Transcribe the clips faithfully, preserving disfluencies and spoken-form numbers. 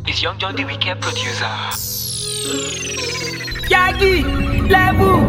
It's Young John the Weekend producer. Yagi, level.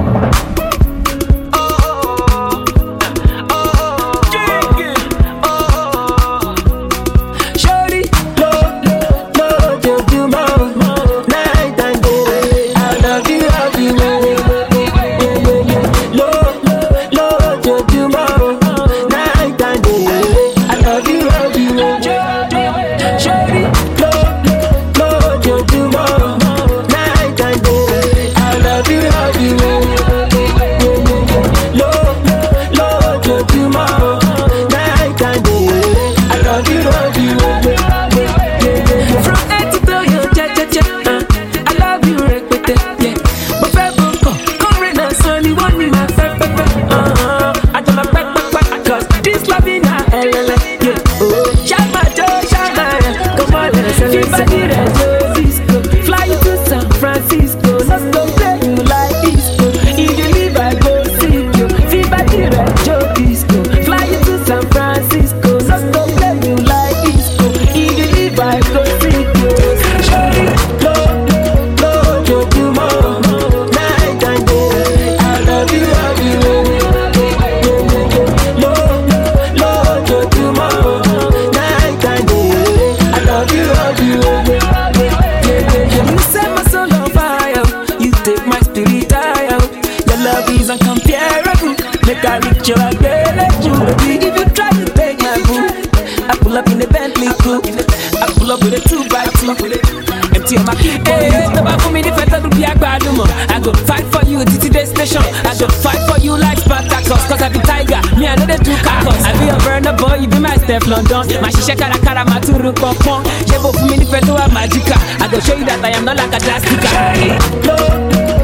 If you try to take my boo, I pull up in the Bentley coupe. I pull up with a two by two. Empty on my key. Hey, never for me the better to be a bad woman. I go fight for you at the station. I go fight for you like Spartacus. Cause I be tiger, me I know they do cacos. I be a burner boy, you be my Steph London. My shisha kara kara maturu popon. Jebo for me the better magica. I go show you that I am not like a plastica.